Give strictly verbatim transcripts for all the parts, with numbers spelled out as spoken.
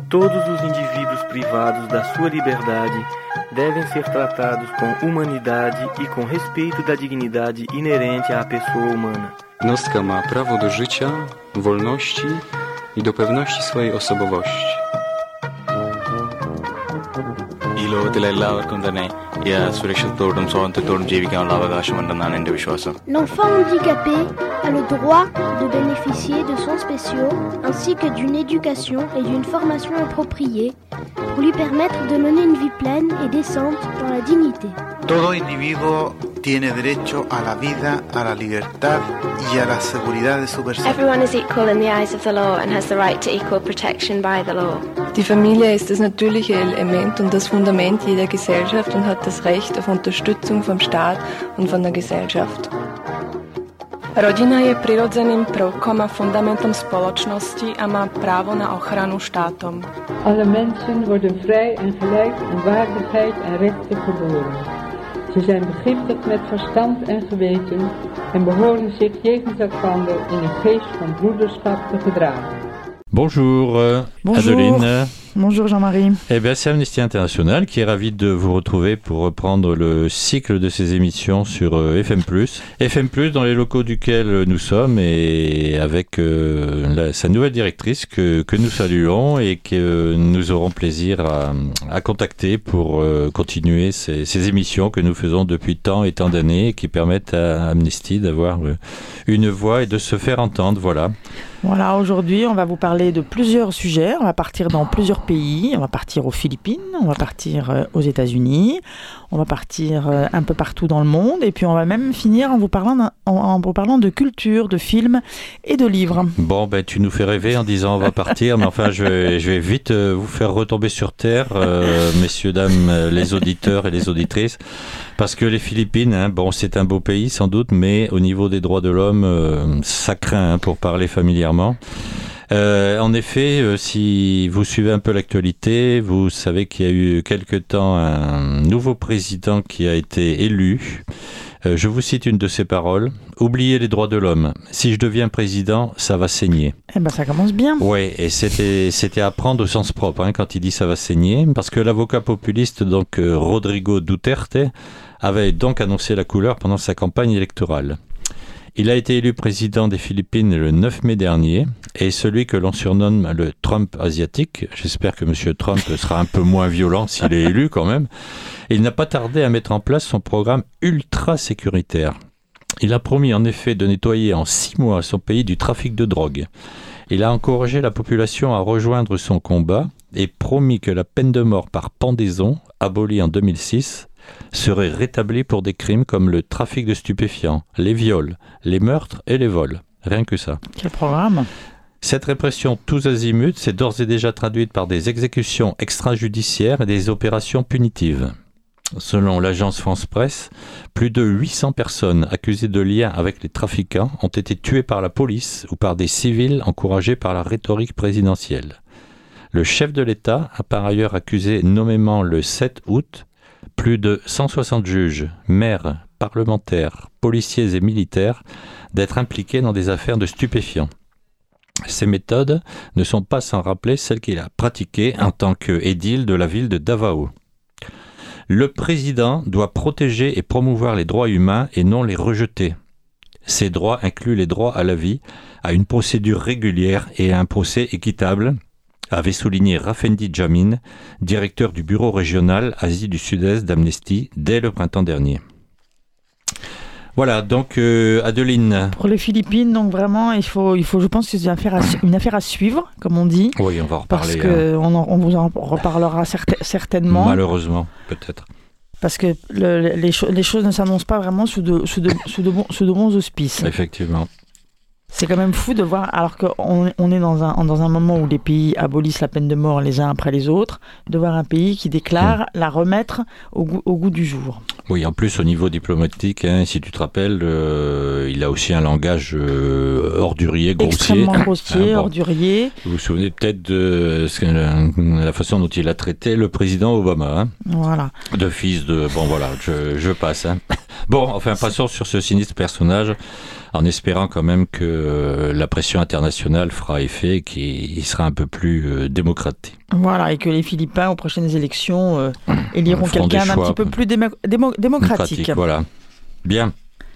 Todos os indivíduos privados da sua liberdade devem ser tratados com humanidade e com respeito da dignidade inerente à pessoa humana. Jednostka ma prawo do życia, wolności i do pewności swojej osobowości. ഈ ലോകത്തിലെ എല്ലാവർക്കും തന്നെ സുരക്ഷിതത്തോടും സ്വാതന്ത്ര്യത്തോടും ജീവിക്കാനുള്ള അവകാശമുണ്ടെന്നാണ് എൻ്റെ വിശ്വാസം. L'enfant handicapé a le droit de bénéficier de soins spéciaux ainsi que d'une éducation et d'une formation appropriée pour lui permettre de mener une vie pleine et décente dans la dignité. Todo individuo tiene derecho a la vida, a la libertad y a la seguridad de su persona. Everyone is equal in the eyes of the law and has the right to equal protection by the law. Die Familie ist das natürliche Element und das Fundament jeder Gesellschaft und hat das Recht auf Unterstützung vom Staat und von der Gesellschaft. Rodina je prirodzeným prvkom a fundamentom spoločnosti a má právo na ochranu štátom. Alle mensen worden vrij en gelijk in waardigheid en rechten geboren. Ze zijn begiftigd met verstand en geweten en behoren zich jegens elkander in een geest van broederschap te gedragen. Bonjour, Bonjour. Adeline. Bonjour Jean-Marie. Eh bien, c'est Amnesty International qui est ravi de vous retrouver pour reprendre le cycle de ces émissions sur F M plus. F M plus, dans les locaux duquel nous sommes et avec euh, la, sa nouvelle directrice que, que nous saluons et que nous aurons plaisir à, à contacter pour euh, continuer ces, ces émissions que nous faisons depuis tant et tant d'années et qui permettent à Amnesty d'avoir une voix et de se faire entendre. Voilà. Voilà, aujourd'hui, on va vous parler de plusieurs sujets. On va partir dans plusieurs pays. On va partir aux Philippines, on va partir euh, aux États-Unis, on va partir euh, un peu partout dans le monde. Et puis, on va même finir en vous parlant, en, en vous parlant de culture, de films et de livres. Bon, ben, tu nous fais rêver en disant on va partir. Mais enfin, je vais, je vais vite euh, vous faire retomber sur terre, euh, messieurs, dames, euh, les auditeurs et les auditrices. Parce que les Philippines, hein, bon, c'est un beau pays sans doute, mais au niveau des droits de l'homme, euh, ça craint hein, pour parler familièrement. Euh, en effet, euh, si vous suivez un peu l'actualité, vous savez qu'il y a eu quelque temps un nouveau président qui a été élu. Euh, je vous cite une de ses paroles. « Oubliez les droits de l'homme. Si je deviens président, ça va saigner. » Eh ben, ça commence bien. Oui, et c'était, c'était à prendre au sens propre hein, quand il dit « ça va saigner », parce que l'avocat populiste, donc euh, Rodrigo Duterte, avait donc annoncé la couleur pendant sa campagne électorale. Il a été élu président des Philippines le neuf mai dernier et celui que l'on surnomme le Trump asiatique, j'espère que M. Trump sera un peu moins violent s'il est élu quand même, il n'a pas tardé à mettre en place son programme ultra sécuritaire. Il a promis en effet de nettoyer en six mois son pays du trafic de drogue. Il a encouragé la population à rejoindre son combat et promis que la peine de mort par pendaison, abolie en deux mille six, serait rétabli pour des crimes comme le trafic de stupéfiants, les viols, les meurtres et les vols. Rien que ça. Quel programme ? Cette répression tous azimuts s'est d'ores et déjà traduite par des exécutions extrajudiciaires et des opérations punitives. Selon l'agence France Presse, plus de huit cents personnes accusées de lien avec les trafiquants ont été tuées par la police ou par des civils encouragés par la rhétorique présidentielle. Le chef de l'État a par ailleurs accusé nommément le sept août plus de cent soixante juges, maires, parlementaires, policiers et militaires d'être impliqués dans des affaires de stupéfiants. Ces méthodes ne sont pas sans rappeler celles qu'il a pratiquées en tant qu'édile de la ville de Davao. Le président doit protéger et promouvoir les droits humains et non les rejeter. Ces droits incluent les droits à la vie, à une procédure régulière et à un procès équitable, avait souligné Rafendi Jamin, directeur du bureau régional Asie du Sud-Est d'Amnesty, dès le printemps dernier. Voilà, donc euh, Adeline. Pour les Philippines, donc vraiment, il faut, il faut, je pense que c'est une affaire à, une affaire à suivre, comme on dit. Oui, on va en reparler. Parce qu'on hein. on vous en reparlera certain, certainement. Malheureusement, peut-être. Parce que le, les, cho- les choses ne s'annoncent pas vraiment sous de, sous de, sous de, bon, sous de bons auspices. Effectivement. C'est quand même fou de voir, alors qu'on on est dans un, dans un moment où les pays abolissent la peine de mort les uns après les autres, de voir un pays qui déclare mmh. la remettre au goût, au goût du jour. Oui, en plus au niveau diplomatique, hein, si tu te rappelles, euh, il a aussi un langage euh, ordurier, grossier. Extrêmement grossier, hein, bon. ordurier. Vous vous souvenez peut-être de ce que, la façon dont il a traité le président Obama. Hein, voilà. De fils de... Bon voilà, je, je passe. Hein. Bon, enfin, passons sur ce sinistre personnage, en espérant quand même que euh, la pression internationale fera effet et qu'il sera un peu plus euh, démocratique. Voilà, et que les Philippins, aux prochaines élections, euh, éliront quelqu'un d'un petit peu plus démo- démo- démocratique. démocratique. Voilà. Bien.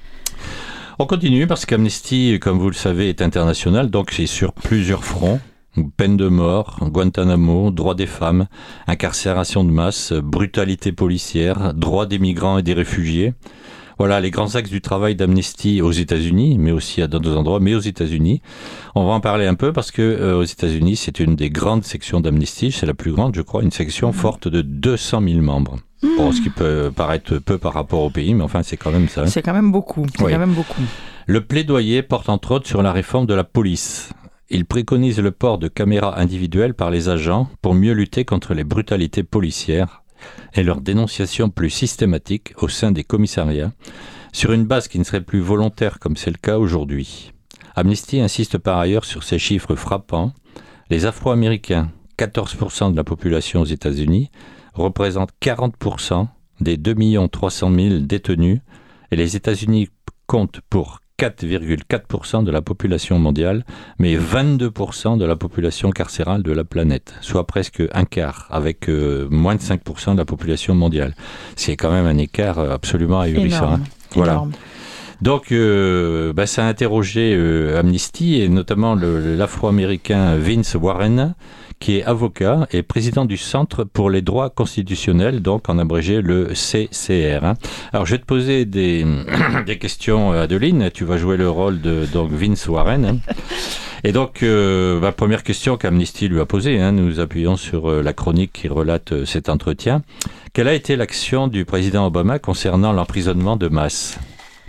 On continue parce qu'Amnesty, comme vous le savez, est international, donc c'est sur plusieurs fronts. Peine de mort, Guantanamo, droits des femmes, incarcération de masse, brutalité policière, droits des migrants et des réfugiés. Voilà les grands axes du travail d'Amnesty aux États-Unis, mais aussi à d'autres endroits, mais aux États-Unis. On va en parler un peu parce que euh, aux États-Unis, c'est une des grandes sections d'Amnesty, c'est la plus grande, je crois, une section forte de deux cent mille membres. Bon, ce qui peut paraître peu par rapport au pays, mais enfin, c'est quand même ça. C'est quand même beaucoup. C'est oui. quand même beaucoup. Le plaidoyer porte entre autres sur la réforme de la police. Il préconise le port de caméras individuelles par les agents pour mieux lutter contre les brutalités policières et leur dénonciation plus systématique au sein des commissariats, sur une base qui ne serait plus volontaire comme c'est le cas aujourd'hui. Amnesty insiste par ailleurs sur ces chiffres frappants. Les Afro-Américains, quatorze pour cent de la population aux États-Unis, représentent quarante pour cent des deux millions trois cent mille détenus et les États-Unis comptent pour quatre virgule quatre pour cent de la population mondiale, mais vingt-deux pour cent de la population carcérale de la planète, soit presque un quart, avec euh, moins de cinq pour cent de la population mondiale. C'est quand même un écart absolument ahurissant. Énorme. Hein. Voilà. Énorme. Donc, euh, bah, ça a interrogé euh, Amnesty, et notamment le, l'Afro-Américain Vince Warren, qui est avocat et président du Centre pour les droits constitutionnels, donc en abrégé le C C R. Hein. Alors, je vais te poser des, des questions, Adeline. Tu vas jouer le rôle de donc, Vince Warren. Hein. Et donc, euh, bah, première question qu'Amnesty lui a posée, hein, nous appuyons sur euh, la chronique qui relate euh, cet entretien. Quelle a été l'action du président Obama concernant l'emprisonnement de masse ?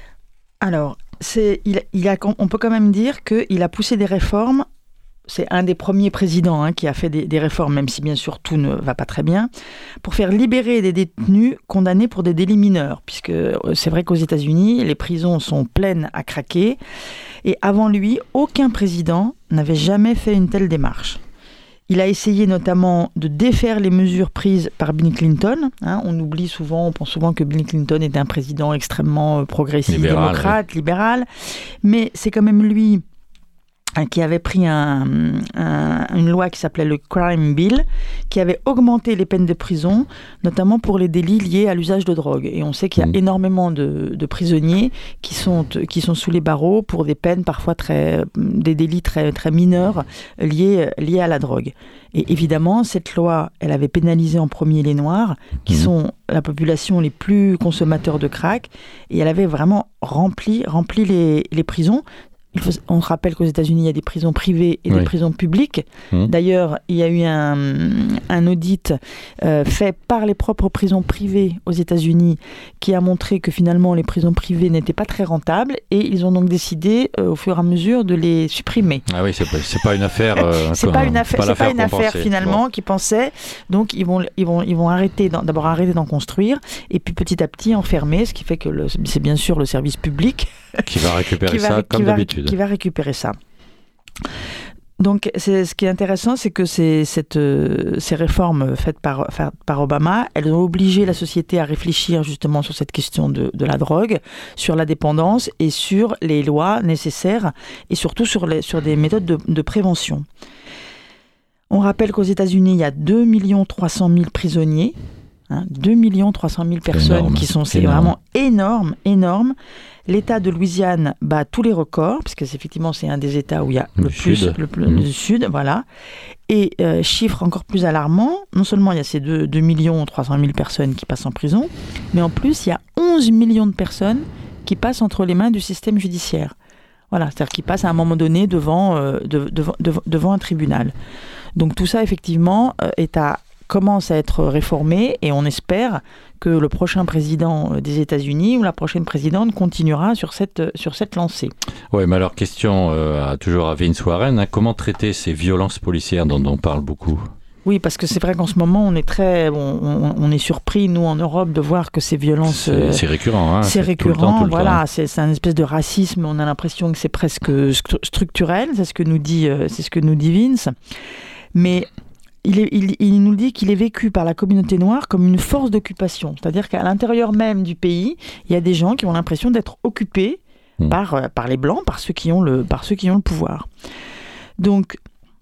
Alors, c'est, il, il a, on peut quand même dire qu'il a poussé des réformes. C'est un des premiers présidents hein, qui a fait des, des réformes, même si bien sûr tout ne va pas très bien, pour faire libérer des détenus condamnés pour des délits mineurs. Puisque c'est vrai qu'aux États-Unis, les prisons sont pleines à craquer. Et avant lui, aucun président n'avait jamais fait une telle démarche. Il a essayé notamment de défaire les mesures prises par Bill Clinton. Hein, on oublie souvent, on pense souvent que Bill Clinton était un président extrêmement progressiste, libéral, démocrate, oui. libéral. Mais c'est quand même lui qui avait pris un, un, une loi qui s'appelait le Crime Bill, qui avait augmenté les peines de prison, notamment pour les délits liés à l'usage de drogue. Et on sait qu'il y a mmh. énormément de, de prisonniers qui sont, qui sont sous les barreaux pour des peines parfois très, des délits très, très mineurs liés, liés à la drogue. Et évidemment, cette loi, elle avait pénalisé en premier les Noirs, qui mmh. sont la population les plus consommateurs de crack, et elle avait vraiment rempli, rempli les, les prisons. Il faut, on rappelle qu'aux États-Unis, il y a des prisons privées et oui. des prisons publiques. Mmh. D'ailleurs, il y a eu un, un audit euh, fait par les propres prisons privées aux États-Unis qui a montré que finalement, les prisons privées n'étaient pas très rentables et ils ont donc décidé, euh, au fur et à mesure, de les supprimer. Ah oui, c'est pas, c'est pas une affaire. Euh, c'est pas une affaire, pas c'est pas une affaire finalement bon. Qui pensait. Donc, ils vont, ils vont, ils vont arrêter, d'abord arrêter d'en construire et puis petit à petit enfermer, ce qui fait que le, c'est bien sûr le service public qui va récupérer qui va, ça comme qui va, d'habitude. Qui va récupérer ça. Donc, c'est, ce qui est intéressant, c'est que ces, cette, euh, ces réformes faites par, par Obama, elles ont obligé la société à réfléchir justement sur cette question de, de la drogue, sur la dépendance et sur les lois nécessaires et surtout sur, les, sur des méthodes de, de prévention. On rappelle qu'aux États-Unis, il y a deux millions trois cent mille prisonniers, hein, deux millions trois cent mille personnes énorme, qui sont, c'est énorme. Vraiment énorme, énorme. L'État de Louisiane bat tous les records, puisque c'est, effectivement c'est un des États où il y a le, le plus, sud. le plus, mmh. le sud, voilà. Et euh, chiffre encore plus alarmant, non seulement il y a ces deux millions trois cent mille personnes qui passent en prison, mais en plus il y a onze millions de personnes qui passent entre les mains du système judiciaire. Voilà, c'est-à-dire qui passent à un moment donné devant, euh, de, devant, devant, devant un tribunal. Donc tout ça effectivement euh, est à commence à être réformé et on espère que le prochain président des États-Unis ou la prochaine présidente continuera sur cette, sur cette lancée. Oui, mais alors question euh, toujours à Vince Warren, hein, comment traiter ces violences policières dont on parle beaucoup ? Oui, parce que c'est vrai qu'en ce moment, on est très, on, on, on est surpris, nous, en Europe, de voir que ces violences... C'est, euh, c'est récurrent, hein. C'est, c'est récurrent, tout le temps, tout le voilà. Temps. C'est, c'est un espèce de racisme, on a l'impression que c'est presque structurel, c'est ce que nous dit, c'est ce que nous dit Vince. Mais il, est, il, il nous dit qu'il est vécu par la communauté noire comme une force d'occupation. C'est-à-dire qu'à l'intérieur même du pays, il y a des gens qui ont l'impression d'être occupés mmh. par, euh, par les Blancs, par ceux qui ont le, par ceux qui ont le pouvoir. Donc,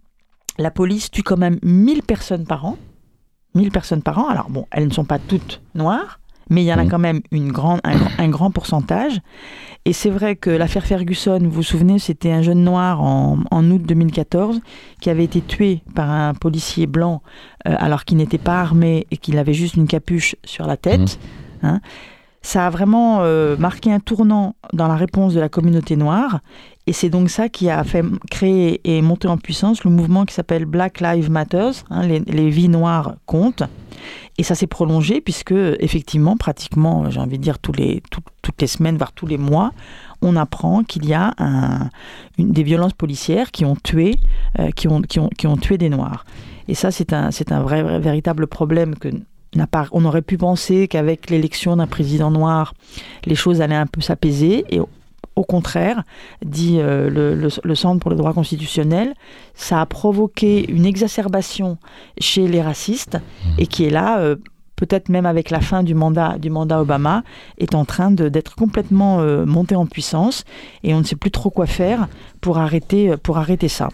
la police tue quand même mille personnes par an. mille personnes par an. Alors bon, elles ne sont pas toutes noires, mais il y en a mmh. quand même une grande, un, un grand pourcentage. Et c'est vrai que l'affaire Ferguson, vous vous souvenez, c'était un jeune noir en, en août deux mille quatorze qui avait été tué par un policier blanc euh, alors qu'il n'était pas armé et qu'il avait juste une capuche sur la tête. Mmh. Hein. Ça a vraiment euh, marqué un tournant dans la réponse de la communauté noire. Et c'est donc ça qui a fait créer et monter en puissance le mouvement qui s'appelle Black Lives Matter, hein, les, les vies noires comptent. Et ça s'est prolongé puisque, effectivement, pratiquement, j'ai envie de dire, tous les, tout, toutes les semaines, voire tous les mois, on apprend qu'il y a un, une, des violences policières qui ont tué, euh, qui ont, qui ont, qui ont tué des Noirs. Et ça, c'est un, c'est un vrai, vrai, véritable problème que... On aurait pu penser qu'avec l'élection d'un président noir, les choses allaient un peu s'apaiser. Et au contraire, dit euh, le, le, le Centre pour les droits constitutionnels, ça a provoqué une exacerbation chez les racistes et qui est là, euh, peut-être même avec la fin du mandat, du mandat Obama, est en train de, d'être complètement euh, monté en puissance et on ne sait plus trop quoi faire pour arrêter, pour arrêter ça.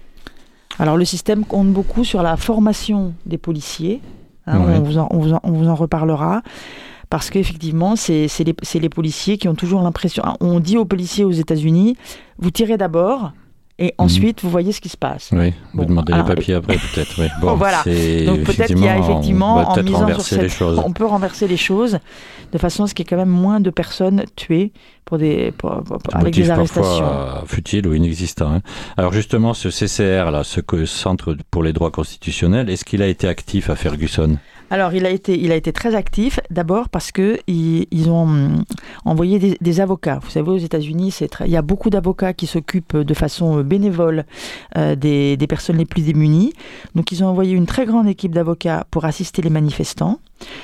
Alors le système compte beaucoup sur la formation des policiers. Hein, ouais. on, vous en, on, vous en, on vous en reparlera. Parce qu'effectivement, c'est, c'est, les, c'est les policiers qui ont toujours l'impression... On dit aux policiers aux États-Unis, vous tirez d'abord et ensuite, mmh. vous voyez ce qui se passe. Oui, bon, vous demandez alors, les papiers après, peut-être. Oui. Bon, voilà. C'est, donc peut-être qu'il y a effectivement... On va peut-être en renverser sur les cette, choses. On peut renverser les choses de façon à ce qu'il y ait quand même moins de personnes tuées pour des, pour, pour, pour, avec des arrestations. Parfois futiles ou inexistants. Hein. Alors justement, ce C C R, là, ce Centre pour les droits constitutionnels, est-ce qu'il a été actif à Ferguson ? Alors, il a été, il a été très actif, d'abord parce qu'ils ils ont hum, envoyé des, des avocats. Vous savez, aux États-Unis, c'est très, il y a beaucoup d'avocats qui s'occupent de façon bénévole euh, des, des personnes les plus démunies. Donc, ils ont envoyé une très grande équipe d'avocats pour assister les manifestants.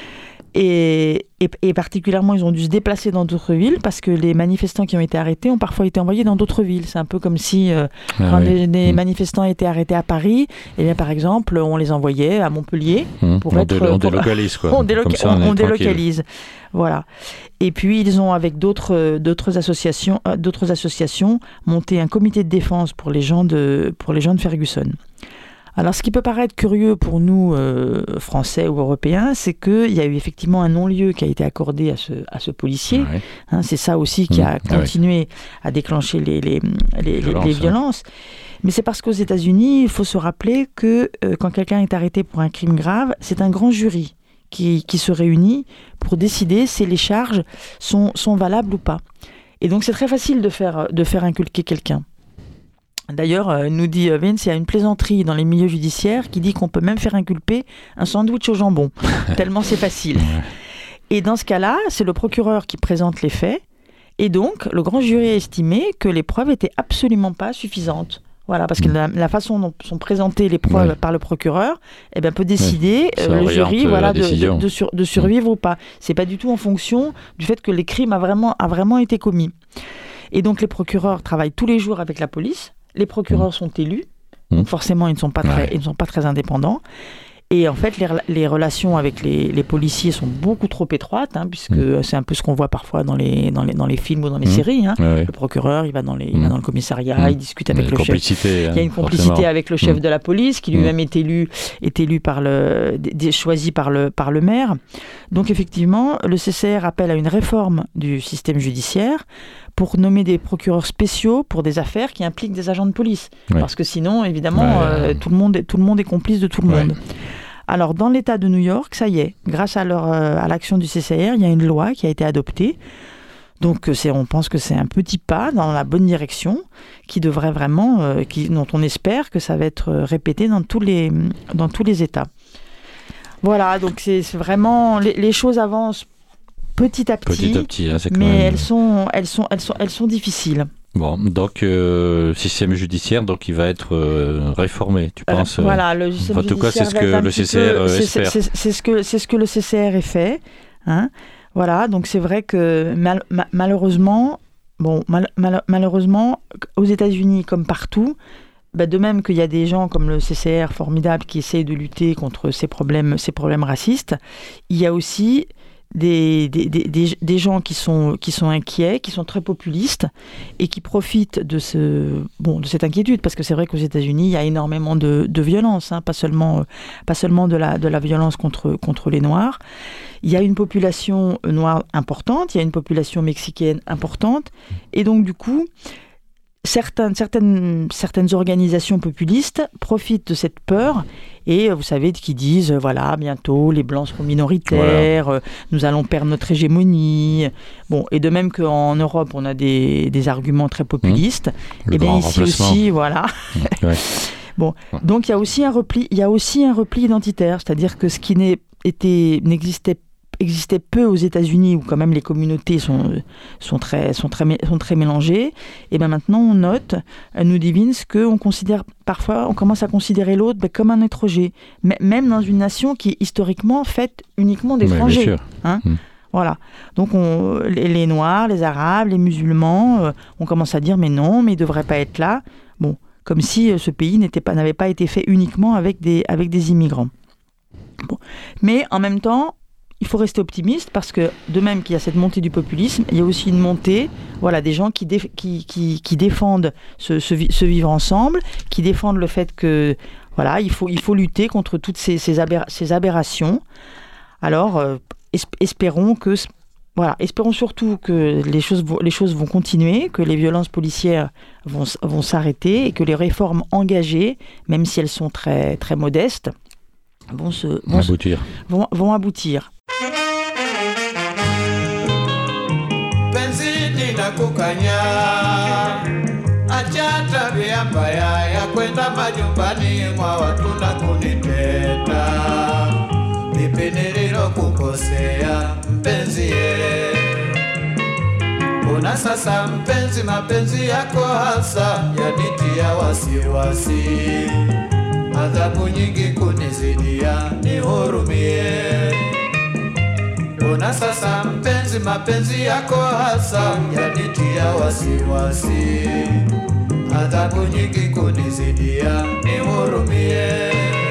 Et, et, et particulièrement, ils ont dû se déplacer dans d'autres villes parce que les manifestants qui ont été arrêtés ont parfois été envoyés dans d'autres villes. C'est un peu comme si, euh, ah quand oui. les, les mmh. manifestants étaient arrêtés à Paris, et bien, par exemple, on les envoyait à Montpellier. Mmh. Pour on, être, dé- on pour, délocalise, quoi. On, déloca- ça, on, on, on délocalise. Voilà. Et puis, ils ont, avec d'autres, d'autres, associations, euh, d'autres associations, monté un comité de défense pour les gens de, pour les gens de Ferguson. Alors, ce qui peut paraître curieux pour nous, euh, Français ou Européens, c'est qu'il y a eu effectivement un non-lieu qui a été accordé à ce, à ce policier. Ouais. Hein, c'est ça aussi qui a mmh. continué ouais. à déclencher les, les, les, Violence, les, les violences. Hein. Mais c'est parce qu'aux États-Unis, il faut se rappeler que euh, quand quelqu'un est arrêté pour un crime grave, c'est un grand jury qui, qui se réunit pour décider si les charges sont, sont valables ou pas. Et donc, c'est très facile de faire, de faire inculquer quelqu'un. D'ailleurs, euh, nous dit Vince, il y a une plaisanterie dans les milieux judiciaires qui dit qu'on peut même faire inculper un sandwich au jambon, tellement c'est facile. Et dans ce cas-là, c'est le procureur qui présente les faits, et donc le grand jury a estimé que les preuves n'étaient absolument pas suffisantes. Voilà, parce que la, la façon dont sont présentées les preuves ouais. par le procureur, eh ben, peut décider oui. euh, le jury voilà, de, de, de, sur, de survivre mmh. ou pas. C'est pas du tout en fonction du fait que les crimes a vraiment, a vraiment été commis. Et donc les procureurs travaillent tous les jours avec la police. Les procureurs mmh. sont élus, mmh. donc forcément ils ne sont pas très, ouais. ils ne sont pas très indépendants. Et en fait, les, les relations avec les, les policiers sont beaucoup trop étroites, hein, puisque mmh. c'est un peu ce qu'on voit parfois dans les, dans les, dans les films ou dans les mmh. séries. Hein. Ouais, ouais. Le procureur, il va dans, les, il va dans le commissariat, mmh. il discute avec le chef. Hein, il y a une complicité forcément. avec le chef mmh. de la police, qui lui-même mmh. est élu, est élu par le, d- choisi par le, par le maire. Donc effectivement, le C C R appelle à une réforme du système judiciaire pour nommer des procureurs spéciaux pour des affaires qui impliquent des agents de police. Ouais. Parce que sinon, évidemment, ouais. euh, tout, le monde est, tout le monde est complice de tout le ouais. monde. Alors, dans l'État de New York, ça y est, grâce à, leur, euh, à l'action du C C R, il y a une loi qui a été adoptée. Donc, c'est, on pense que c'est un petit pas dans la bonne direction qui devrait vraiment, euh, qui, dont on espère que ça va être répété dans tous les, dans tous les États. Voilà, donc c'est, c'est vraiment... Les, les choses avancent petit à petit, petit, à petit hein, c'est quand mais même... elles, sont, elles, sont, elles, sont, elles sont difficiles. Bon, donc euh, système judiciaire, donc il va être euh, réformé, tu penses euh, Voilà, le système en tout cas, c'est ce que le C C R peu, c'est, espère. C'est, c'est, c'est, ce que, c'est ce que le C C R est fait. Hein. Voilà, donc c'est vrai que mal, ma, malheureusement, bon, mal, mal, malheureusement, aux États-Unis comme partout, bah, de même qu'il y a des gens comme le C C R formidable qui essayent de lutter contre ces problèmes, ces problèmes racistes, il y a aussi Des, des, des, des gens qui sont, qui sont inquiets, qui sont très populistes et qui profitent de, ce, bon, de cette inquiétude, parce que c'est vrai qu'aux États-Unis, il y a énormément de, de violence, hein, pas seulement, pas seulement de, la, de la violence contre, contre les Noirs. Il y a une population noire importante, il y a une population mexicaine importante, et donc du coup, Certaines, certaines, certaines organisations populistes profitent de cette peur et vous savez qui disent voilà bientôt les blancs seront minoritaires, voilà. euh, nous allons perdre notre hégémonie. Bon, et de même qu'en Europe on a des, des arguments très populistes, mmh. et bien ici aussi voilà. Mmh. Ouais. Bon, donc il y a aussi un repli, il y a aussi un repli identitaire, c'est-à-dire que ce qui n'est, était, n'existait pas existait peu aux États-Unis où quand même les communautés sont, sont, très, sont, très, sont très mélangées, et bien maintenant on note, nous dit Vince, qu'on considère parfois, on commence à considérer l'autre ben, comme un étranger, M- même dans une nation qui est historiquement faite uniquement d'étrangers. Hein mmh. Voilà. Donc on, les, les Noirs, les Arabes, les musulmans, euh, on commence à dire mais non, mais ils ne devraient pas être là. Bon, comme si euh, ce pays n'était pas, n'avait pas été fait uniquement avec des, avec des immigrants. Bon. Mais en même temps, il faut rester optimiste parce que, de même qu'il y a cette montée du populisme, il y a aussi une montée voilà, des gens qui, dé- qui, qui, qui défendent ce, ce, ce vivre ensemble, qui défendent le fait que voilà, il faut, il faut lutter contre toutes ces, ces, aber- ces aberrations. Alors, euh, es- espérons que... Voilà, espérons surtout que les choses, les choses vont continuer, que les violences policières vont, vont s'arrêter et que les réformes engagées, même si elles sont très, très modestes, vont, se, vont, aboutir. Se, vont, vont aboutir. Kukanya acha tabia mbaya ya kwenda majumbani mwa watu na kuniteta, nipendeleo kukosea mpenzi ye. Una sasa mpenzi, mapenzi yako hasa yanitia wasiwasi, adhabu nyingi kunizidia, nihurumie. Una sasa mpenzi, mapenzi yako hasa yanitia wasiwasi, adhabu nyingi kunizidia, nihurumie.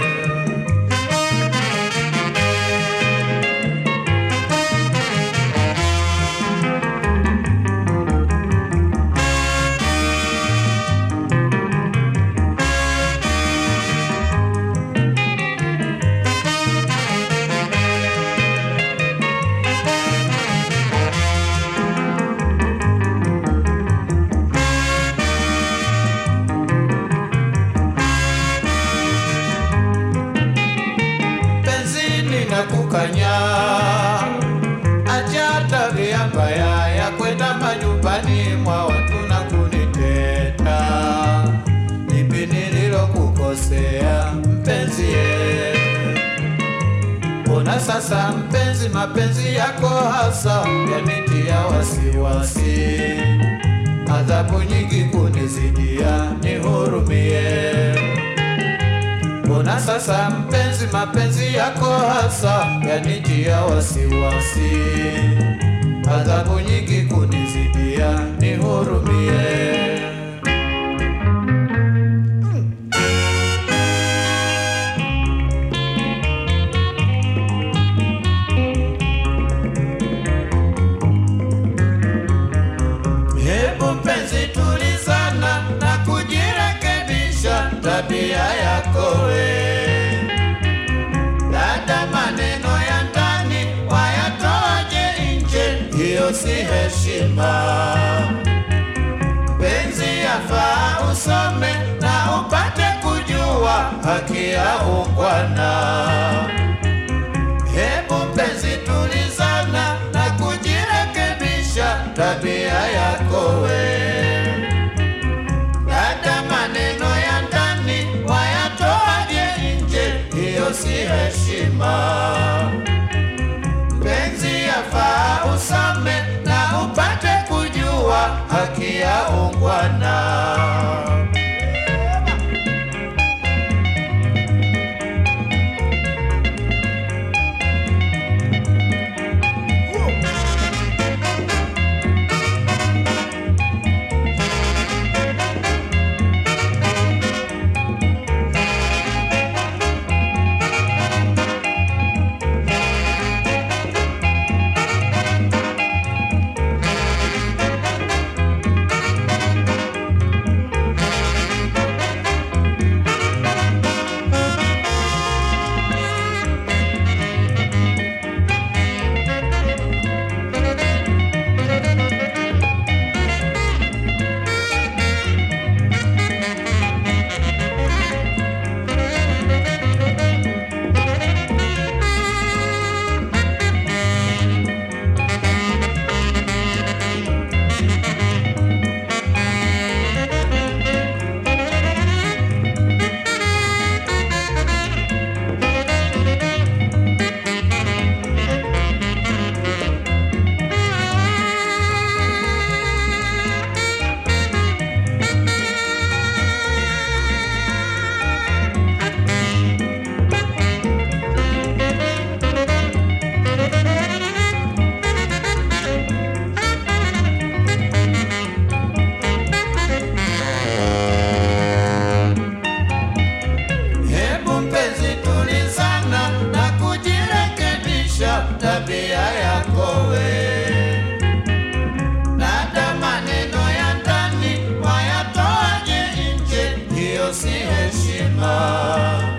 Kukanya acha tabia mbaya ya kwenda majumbani mwa watu na kuniteta, lipi nililokukosea mpenzi ye. Ona sasa mpenzi, mapenzi yako hasa yanitia wasiwasi, adhabu nyingi kunizidia, nihurumie. Ona sasa mpenzi, mapenzi yako hasa yanitia wasiwasi, adhabu nyingi kunizidia, nihurumie. Hebu mpenzi tulizana na kujirekebisha tabia yako we. Dada maneno ya ndani wayatoaje nje, hiyo si heshima. Penzi yafaa usome na upate kujua haki ya ungwana. Hebu mpenzi tulizana na kujirekebisha tabia yako we. Dada maneno ya ndani wayatoaje nje, hiyo si heshima. Penzi yafaa usome na upate kujua haki ya ungwana. hiyo si heshima.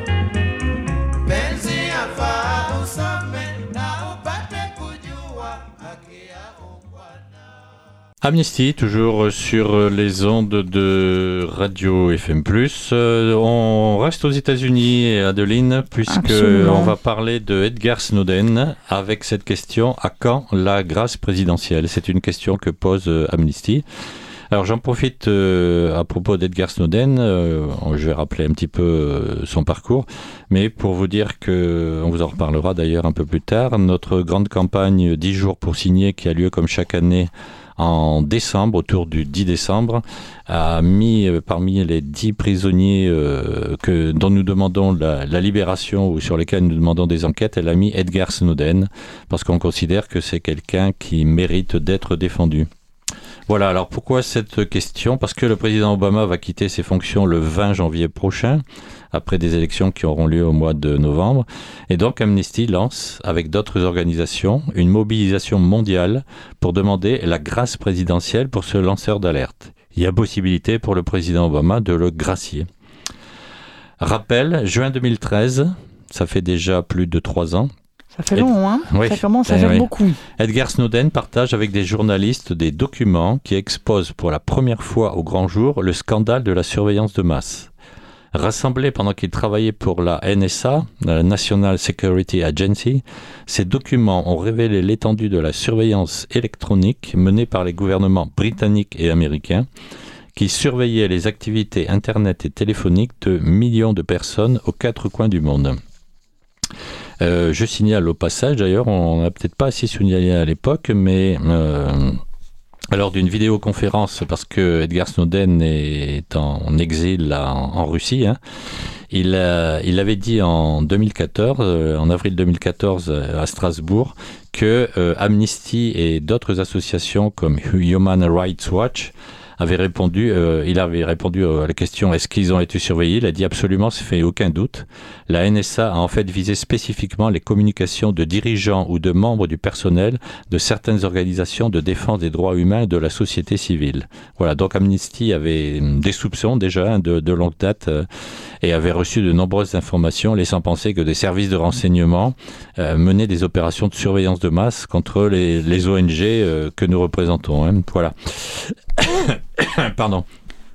Penzi yafaa usome na upate kujua haki ya ungwana. Amnesty, toujours sur les ondes de Radio F M plus. Euh, on reste aux États-Unis, Adeline, puisque Absolument. on va parler de Edgar Snowden avec cette question: à quand la grâce présidentielle? C'est une question que pose euh, Amnesty. Alors j'en profite euh, à propos d'Edgar Snowden, euh, je vais rappeler un petit peu euh, son parcours, mais pour vous dire que, on vous en reparlera d'ailleurs un peu plus tard, notre grande campagne dix jours pour signer qui a lieu comme chaque année en décembre, autour du dix décembre, a mis euh, parmi les dix prisonniers euh, que, dont nous demandons la, la libération ou sur lesquels nous demandons des enquêtes, elle a mis Edgar Snowden, parce qu'on considère que c'est quelqu'un qui mérite d'être défendu. Voilà, alors pourquoi cette question? Parce que le président Obama va quitter ses fonctions le vingt janvier prochain, après des élections qui auront lieu au mois de novembre. Et donc Amnesty lance, avec d'autres organisations, une mobilisation mondiale pour demander la grâce présidentielle pour ce lanceur d'alerte. Il y a possibilité pour le président Obama de le gracier. Rappel, juin deux mille treize, ça fait déjà plus de trois ans. Ça fait long, hein oui. Ça commence à Eh faire oui. beaucoup. Edgar Snowden partage avec des journalistes des documents qui exposent pour la première fois au grand jour le scandale de la surveillance de masse. Rassemblés pendant qu'il travaillait pour la N S A, la National Security Agency, ces documents ont révélé l'étendue de la surveillance électronique menée par les gouvernements britanniques et américains, qui surveillaient les activités Internet et téléphoniques de millions de personnes aux quatre coins du monde. Euh, je signale au passage, d'ailleurs, on n'a peut-être pas assez signalé à l'époque, mais euh, lors d'une vidéoconférence, parce que Edgar Snowden est en exil là, en, en Russie, hein, il, a, il avait dit en deux mille quatorze, euh, en avril deux mille quatorze à Strasbourg, que euh, Amnesty et d'autres associations comme Human Rights Watch avait répondu, euh, il avait répondu à la question: est-ce qu'ils ont été surveillés? Il a dit absolument, ça fait aucun doute. La N S A a en fait visé spécifiquement les communications de dirigeants ou de membres du personnel de certaines organisations de défense des droits humains et de la société civile. Voilà, donc Amnesty avait des soupçons déjà hein, de, de longue date euh, et avait reçu de nombreuses informations laissant penser que des services de renseignement euh, menaient des opérations de surveillance de masse contre les, les O N G euh, que nous représentons. Hein. Voilà. Pardon.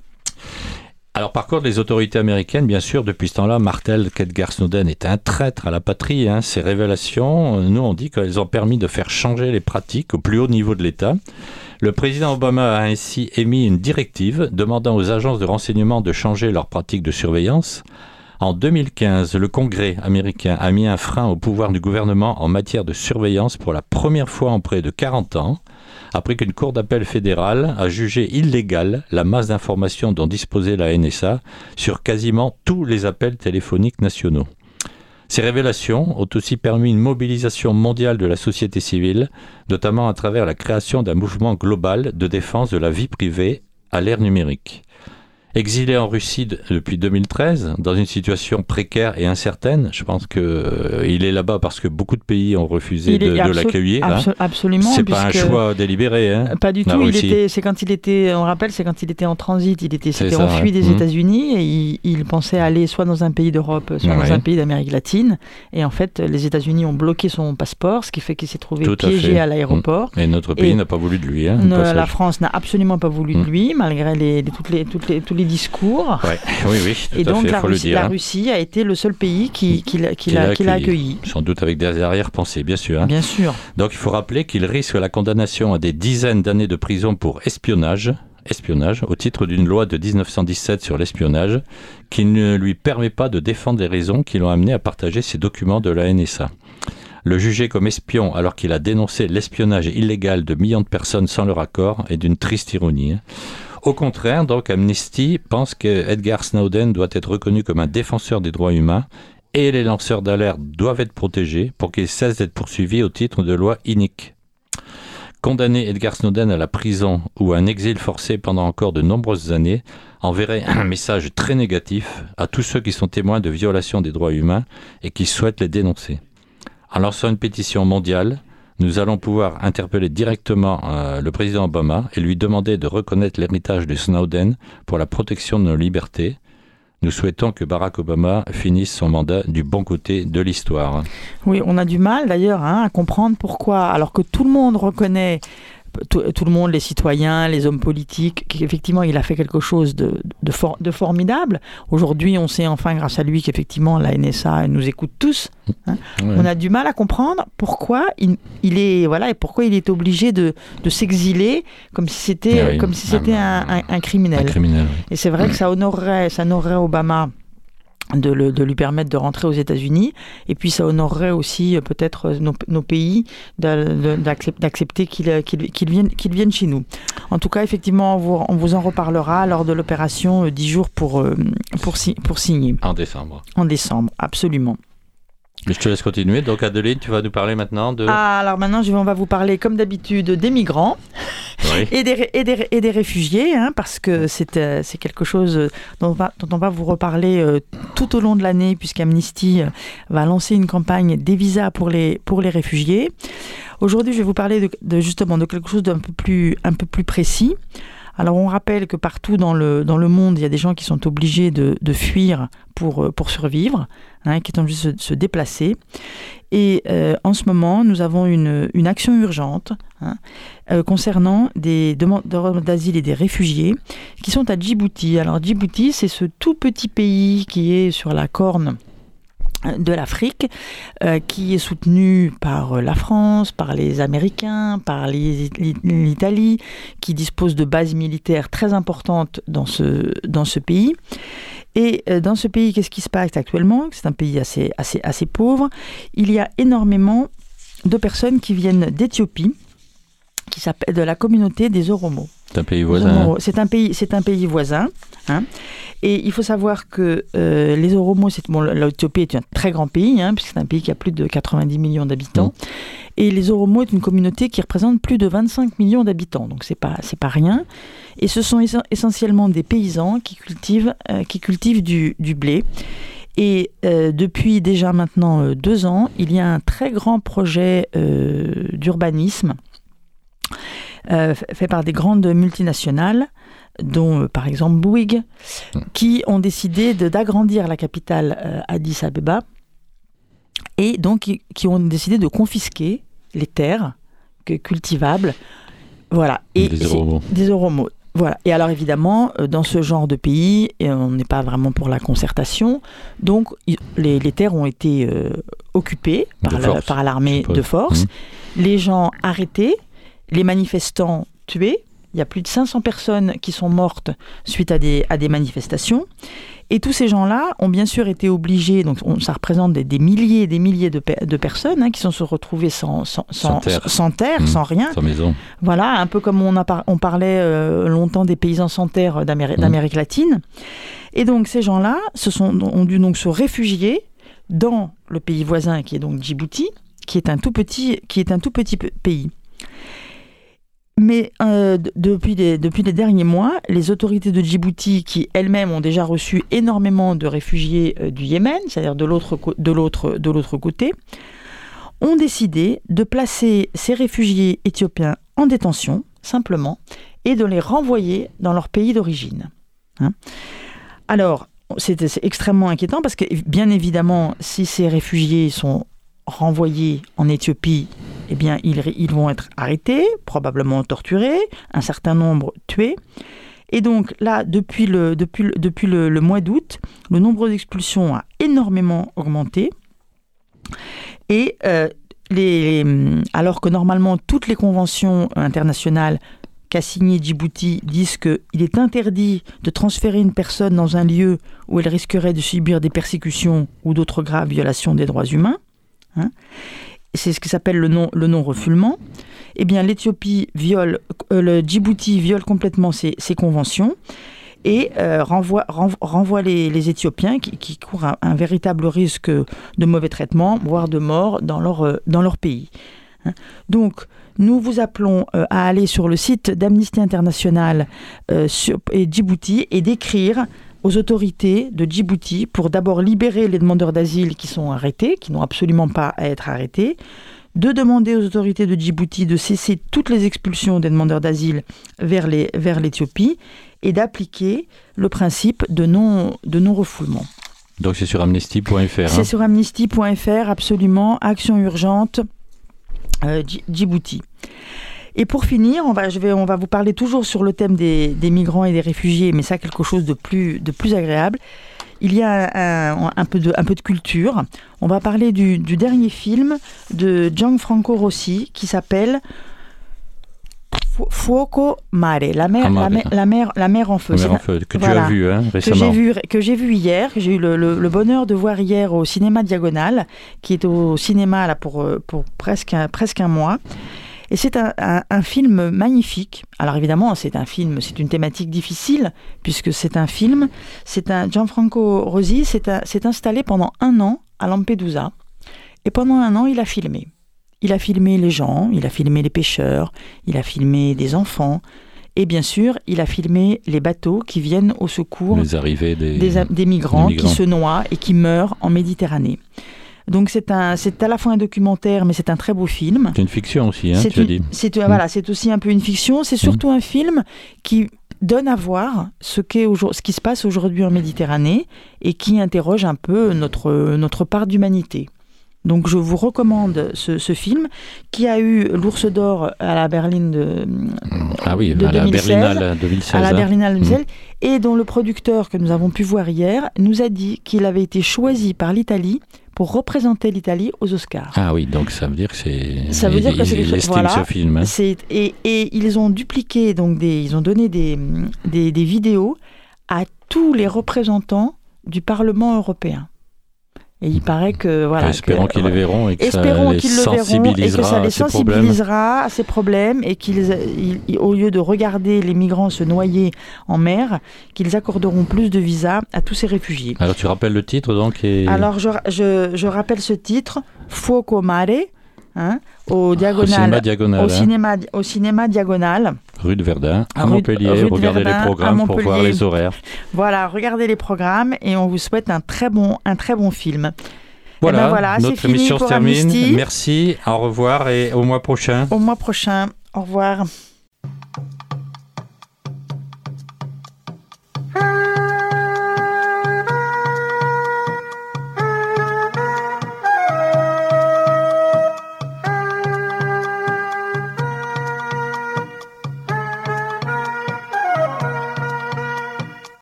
Alors par contre, les autorités américaines, bien sûr, depuis ce temps-là, martèlent qu'Edgar Snowden est un traître à la patrie. Hein. Ces révélations, nous on dit qu'elles ont permis de faire changer les pratiques au plus haut niveau de l'État. Le président Obama a ainsi émis une directive demandant aux agences de renseignement de changer leurs pratiques de surveillance. En deux mille quinze, le Congrès américain a mis un frein au pouvoir du gouvernement en matière de surveillance pour la première fois en près de quarante ans, après qu'une cour d'appel fédérale a jugé illégale la masse d'informations dont disposait la N S A sur quasiment tous les appels téléphoniques nationaux. Ces révélations ont aussi permis une mobilisation mondiale de la société civile, notamment à travers la création d'un mouvement global de défense de la vie privée à l'ère numérique. Exilé en Russie de, depuis deux mille treize, dans une situation précaire et incertaine, je pense qu'il euh, est là-bas parce que beaucoup de pays ont refusé de, absolu- de l'accueillir. abso- Hein. Absolument. C'est pas un choix délibéré. Hein, pas du tout. Il était, c'est quand il était, on rappelle, c'est quand il était en transit. Il était, s'était enfui ouais. des mmh. États-Unis et il, il pensait aller soit dans un pays d'Europe, soit ouais. dans un pays d'Amérique latine. Et en fait, les États-Unis ont bloqué son passeport, ce qui fait qu'il s'est trouvé tout piégé à, à l'aéroport. Et notre pays et n'a pas voulu de lui. Hein, ne, la France n'a absolument pas voulu mmh. de lui, malgré les, les, toutes les, toutes les, tous les discours. Ouais. Oui, oui, tout et donc à fait, la, faut Russie, le dire, la hein. Russie a été le seul pays qui, qui, l'a, qui, qui, l'a, l'a qui l'a accueilli. Sans doute avec des arrière-pensées, bien sûr. Hein. Bien sûr. Donc il faut rappeler qu'il risque la condamnation à des dizaines d'années de prison pour espionnage, espionnage au titre d'une loi de dix-neuf cent dix-sept sur l'espionnage, qui ne lui permet pas de défendre les raisons qui l'ont amené à partager ces documents de la N S A. Le juger comme espion alors qu'il a dénoncé l'espionnage illégal de millions de personnes sans leur accord est d'une triste ironie. Hein. Au contraire, donc, Amnesty pense que Edgar Snowden doit être reconnu comme un défenseur des droits humains et les lanceurs d'alerte doivent être protégés pour qu'ils cessent d'être poursuivis au titre de lois iniques. Condamner Edgar Snowden à la prison ou à un exil forcé pendant encore de nombreuses années enverrait un message très négatif à tous ceux qui sont témoins de violations des droits humains et qui souhaitent les dénoncer. En lançant une pétition mondiale, nous allons pouvoir interpeller directement euh, le président Obama et lui demander de reconnaître l'héritage de Snowden pour la protection de nos libertés, Nous souhaitons que Barack Obama finisse son mandat du bon côté de l'histoire. Oui, on a du mal d'ailleurs hein, à comprendre pourquoi, alors que tout le monde reconnaît, tout, tout le monde, les citoyens, les hommes politiques, qu'effectivement il a fait quelque chose de, de, for, de formidable. Aujourd'hui, on sait enfin grâce à lui qu'effectivement la N S A nous écoute tous. Hein. Ouais. On a du mal à comprendre pourquoi il, il est voilà et pourquoi il est obligé de, de s'exiler comme si c'était oui, comme si c'était un, un, un criminel. Un criminel oui. Et c'est vrai que ça honorerait ça honorerait Obama de, le, de lui permettre de rentrer aux États-Unis, et puis ça honorerait aussi euh, peut-être nos, nos pays de, de, d'accepter qu'ils, qu'ils, qu'ils, viennent, qu'ils viennent chez nous. En tout cas, effectivement, on vous, on vous en reparlera lors de l'opération euh, dix jours pour, euh, pour, pour signer. En décembre. En décembre, absolument. Je te laisse continuer. Donc, Adeline, tu vas nous parler maintenant de... Ah, alors maintenant, je vais, on va vous parler, comme d'habitude, des migrants oui. et, des, et, des, et des réfugiés, hein, parce que c'est, euh, c'est quelque chose dont on, va, dont on va vous reparler euh, tout au long de l'année, puisqu'Amnesty euh, va lancer une campagne des visas pour les, pour les réfugiés. Aujourd'hui, je vais vous parler de, de, justement de quelque chose d'un peu plus, un peu plus précis. Alors, on rappelle que partout dans le, dans le monde, il y a des gens qui sont obligés de, de fuir pour, pour survivre, hein, qui sont obligés de se, se déplacer. Et euh, en ce moment, nous avons une, une action urgente hein, euh, concernant des demandeurs d'asile et des réfugiés qui sont à Djibouti. Alors, Djibouti, c'est ce tout petit pays qui est sur la corne de l'Afrique, euh, qui est soutenu par la France, par les Américains, par les, l'Italie, qui dispose de bases militaires très importantes dans ce, dans ce pays. Et euh, dans ce pays, qu'est-ce qui se passe actuellement ? C'est un pays assez, assez, assez pauvre. Il y a énormément de personnes qui viennent d'Éthiopie, qui s'appelle de la communauté des Oromo. C'est un pays voisin. C'est un pays, c'est un pays voisin. Hein. Et il faut savoir que euh, les Oromo, c'est, bon, l'Éthiopie est un très grand pays, hein, puisque c'est un pays qui a plus de quatre-vingt-dix millions d'habitants. Mmh. Et les Oromo est une communauté qui représente plus de vingt-cinq millions d'habitants. Donc c'est pas, c'est pas rien. Et ce sont essentiellement des paysans qui cultivent, euh, qui cultivent du, du blé. Et euh, depuis déjà maintenant euh, deux ans, il y a un très grand projet euh, d'urbanisme Euh, fait par des grandes multinationales, dont euh, par exemple Bouygues, qui ont décidé de, d'agrandir la capitale euh, Addis Abeba, et donc qui, qui ont décidé de confisquer les terres que, cultivables, voilà, et des Oromo. Des Oromo. Voilà. Et alors évidemment, dans ce genre de pays, on n'est pas vraiment pour la concertation, donc les, les terres ont été euh, occupées par, la, par l'armée de force, mmh. les gens arrêtés, les manifestants tués. Il y a plus de cinq cents personnes qui sont mortes suite à des, à des manifestations. Et tous ces gens-là ont bien sûr été obligés, donc on, ça représente des, des milliers et des milliers de, pe- de personnes hein, qui sont se retrouvées sans, sans, sans, sans terre, sans, terre, mmh, sans rien. Sans maison. Voilà, un peu comme on, a par- on parlait euh, longtemps des paysans sans terre d'Améri- mmh. d'Amérique latine. Et donc ces gens-là se sont, ont dû donc se réfugier dans le pays voisin qui est donc Djibouti, qui est un tout petit, qui est un tout petit p- pays. Mais euh, d- depuis, les, depuis les derniers mois, les autorités de Djibouti, qui elles-mêmes ont déjà reçu énormément de réfugiés euh, du Yémen, c'est-à-dire de l'autre, de, l'autre, de l'autre côté, ont décidé de placer ces réfugiés éthiopiens en détention, simplement, et de les renvoyer dans leur pays d'origine. Hein. Alors, c'est, c'est extrêmement inquiétant parce que, bien évidemment, si ces réfugiés sont renvoyés en Éthiopie, eh bien, ils, ils vont être arrêtés, probablement torturés, un certain nombre tués. Et donc là, depuis le, depuis le, depuis le, le mois d'août, le nombre d'expulsions a énormément augmenté. Et euh, les, alors que normalement, toutes les conventions internationales qu'a signé Djibouti disent qu'il est interdit de transférer une personne dans un lieu où elle risquerait de subir des persécutions ou d'autres graves violations des droits humains. Hein. C'est ce qui s'appelle le, non, le non-refoulement. Eh bien, l'Éthiopie viole, euh, le Djibouti viole complètement ces, ces conventions et euh, renvoie, renvoie, renvoie les, les Éthiopiens qui, qui courent un, un véritable risque de mauvais traitement, voire de mort dans leur, euh, dans leur pays. Hein. Donc, nous vous appelons euh, à aller sur le site d'Amnesty International euh, sur, et Djibouti et d'écrire aux autorités de Djibouti pour d'abord libérer les demandeurs d'asile qui sont arrêtés, qui n'ont absolument pas à être arrêtés, de demander aux autorités de Djibouti de cesser toutes les expulsions des demandeurs d'asile vers, les, vers l'Éthiopie et d'appliquer le principe de non, de non-refoulement. Donc c'est sur amnesty point f r. C'est hein. sur amnesty point f r, absolument. Action urgente, euh, Djibouti. Et pour finir, on va, je vais, on va vous parler toujours sur le thème des, des migrants et des réfugiés, mais ça, quelque chose de plus, de plus agréable. Il y a un, un, peu de, un peu de culture. On va parler du, du dernier film de Gianfranco Rossi qui s'appelle Fuoco Mare, la mer, la mer, la mer, la mer en feu. La mer en feu, que voilà, tu as vu hein, récemment. Que j'ai vu, que j'ai vu hier, que j'ai eu le, le, le bonheur de voir hier au cinéma Diagonale, qui est au cinéma là, pour, pour presque, un, presque un mois. Et c'est un, un, un film magnifique. Alors évidemment, c'est un film, c'est une thématique difficile, puisque c'est un film, c'est un Gianfranco Rosi s'est, s'est installé pendant un an à Lampedusa. Et pendant un an, il a filmé. Il a filmé les gens, il a filmé les pêcheurs, il a filmé des enfants. Et bien sûr, il a filmé les bateaux qui viennent au secours les arrivées des, des, des, migrants, des migrants qui se noient et qui meurent en Méditerranée. Donc c'est, un, c'est à la fois un documentaire, mais c'est un très beau film. C'est une fiction aussi, hein, c'est tu une, as dit. C'est, mmh. Voilà, c'est aussi un peu une fiction. C'est surtout mmh. un film qui donne à voir ce, qu'est ce qui se passe aujourd'hui en Méditerranée et qui interroge un peu notre, notre part d'humanité. Donc je vous recommande ce, ce film qui a eu l'Ours d'Or à la Berline de, ah oui, de à deux mille seize, la Berlinale deux mille seize. À la Berlinale deux mille seize, mmh. et dont le producteur que nous avons pu voir hier nous a dit qu'il avait été choisi par l'Italie pour représenter l'Italie aux Oscars. Ah oui, donc ça veut dire que c'est... Ça veut dire que c'est il estime voilà, ce film. Hein. C'est, et, et ils ont dupliqué, donc des, ils ont donné des, des, des vidéos à tous les représentants du Parlement européen. Et il paraît que voilà. Espérons que, qu'ils voilà. le verront et que Espérons ça les qu'ils le verront et que ça les sensibilisera à ces problèmes et qu'ils, ils, au lieu de regarder les migrants se noyer en mer, qu'ils accorderont plus de visas à tous ces réfugiés. Alors tu rappelles le titre donc et... Alors je, je, je rappelle ce titre, Fuoco Mare, hein, au diagonal, au cinéma Diagonale, au, hein. cinéma, au cinéma Diagonale. Rue de Verdun, à rue, Montpellier. Rue regardez Verdun, les programmes pour voir les horaires. Voilà, regardez les programmes et on vous souhaite un très bon, un très bon film. Voilà, ben voilà, notre émission se termine. Amnesty. Merci, au revoir et au mois prochain. Au mois prochain, au revoir.